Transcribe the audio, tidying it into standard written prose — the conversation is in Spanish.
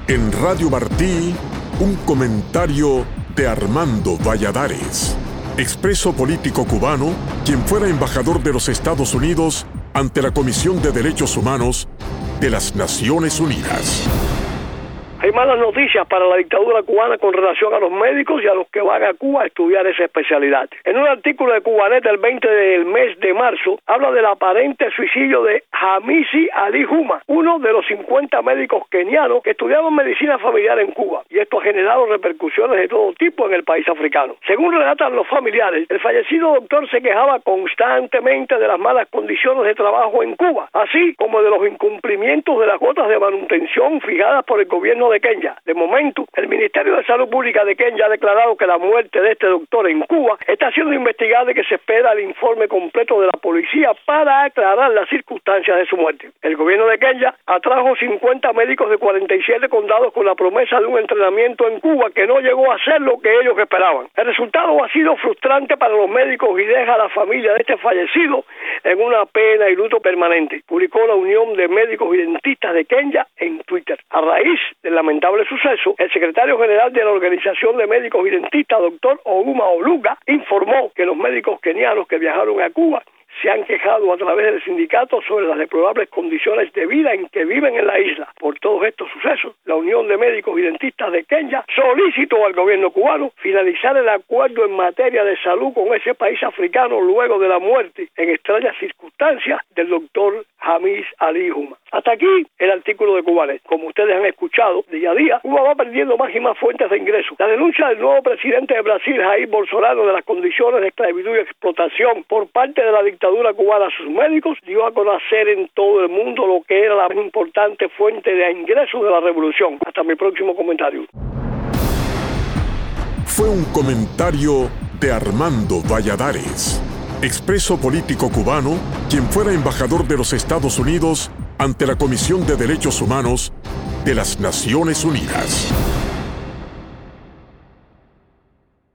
En Radio Martí, un comentario de Armando Valladares, expreso político cubano, quien fuera embajador de los Estados Unidos ante la Comisión de Derechos Humanos de las Naciones Unidas. Hay malas noticias para la dictadura cubana con relación a los médicos y a los que van a Cuba a estudiar esa especialidad. En un artículo de Cubanet del 20 del mes de marzo, habla del aparente suicidio de Hamisi Ali Juma, uno de los 50 médicos kenianos que estudiaban medicina familiar en Cuba, y esto ha generado repercusiones de todo tipo en el país africano. Según relatan los familiares, el fallecido doctor se quejaba constantemente de las malas condiciones de trabajo en Cuba, así como de los incumplimientos de las cuotas de manutención fijadas por el gobierno de Kenia. De momento, el Ministerio de Salud Pública de Kenia ha declarado que la muerte de este doctor en Cuba está siendo investigada y que se espera el informe completo de la policía para aclarar las circunstancias de su muerte. El gobierno de Kenia atrajo 50 médicos de 47 condados con la promesa de un entrenamiento en Cuba que no llegó a ser lo que ellos esperaban. El resultado ha sido frustrante para los médicos y deja a la familia de este fallecido en una pena y luto permanente, publicó la Unión de Médicos y Dentistas de Kenia en Twitter. A raíz del lamentable suceso, el secretario general de la Organización de Médicos y Dentistas, doctor Ouma Oluga, informó que los médicos kenianos que viajaron a Cuba se han quejado a través del sindicato sobre las deplorables condiciones de vida en que viven en la isla. Por todos estos sucesos, la Unión de Médicos y Dentistas de Kenia solicitó al gobierno cubano finalizar el acuerdo en materia de salud con ese país africano luego de la muerte, en extrañas circunstancias, del doctor Hamisi Ali Juma. Hasta aquí el artículo de Cubanet. Como ustedes han escuchado, día a día, Cuba va perdiendo más y más fuentes de ingresos. La denuncia del nuevo presidente de Brasil, Jair Bolsonaro, de las condiciones de esclavitud y explotación por parte de la dictadura cubana a sus médicos, dio a conocer en todo el mundo lo que era la más importante fuente de ingresos de la revolución. Hasta mi próximo comentario. Fue un comentario de Armando Valladares, expreso político cubano, quien fuera embajador de los Estados Unidos ante la Comisión de Derechos Humanos de las Naciones Unidas.